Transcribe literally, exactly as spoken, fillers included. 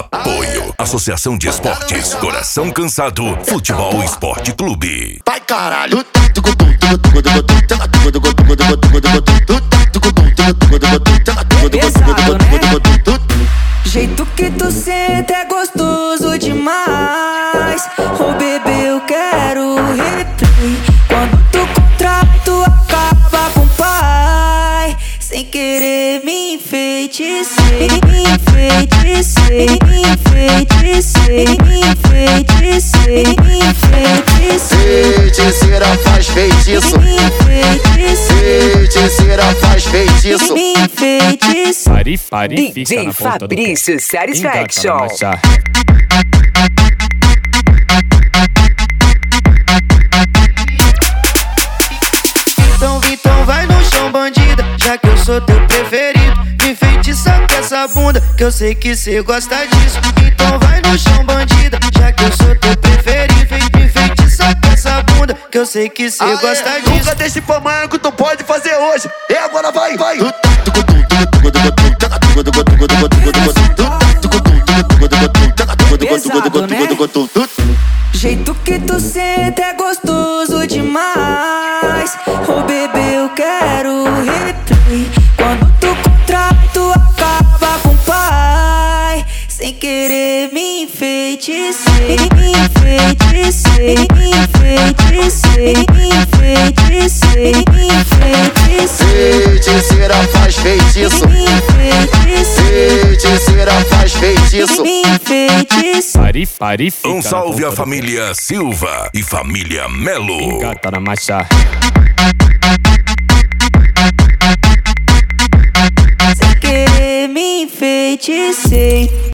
Apoio. Associação de Esportes Coração Cansado Futebol Esporte Clube. Vai caralho. Pesado, né? Jeito que tu senta é gostoso demais. Oh bebê, eu quero replay. Quando tu contrai, tu acaba com o pai. Sem querer me enfeitecei, me enfeitecei, me enfeitecei, me enfeitecei, me enfeitecei. Feiticeira faz feitiço, Me enfeitecei, feiticeira faz feitiço. me enfeitecei. Pari, pari, fica D J na ponta do pé. Fabrício Engata Satisfaction. na marcha. Então, então vai no chão, bandida, já que eu sou teu preferido. Me enfeitiça com essa bunda, que eu sei que cê gosta disso. Então vai no chão, bandida, já que eu sou teu preferido. Me enfeitiça com essa bunda, que eu sei que cê gosta disso. Nunca deixe pra amanhã que tu pode fazer hoje. E agora vai, vai. Pesado, né? Jeito que tu senta é gostoso demais. Oh bebê, eu quero replay. Quando tu contrai, tu acaba com o pai. Sem querer me enfeitecei, me enfeitecei, me enfeitecei, me enfeitecei, me enfeitecei. Feiticeira faz feitiço, Me enfeitecei, feiticeira faz feitiço. me enfeitecei. Pari, pari, fica Um na salve ponta à do família Silva e família pé. Melo. Engata na marcha. Sem querer me enfeitecei.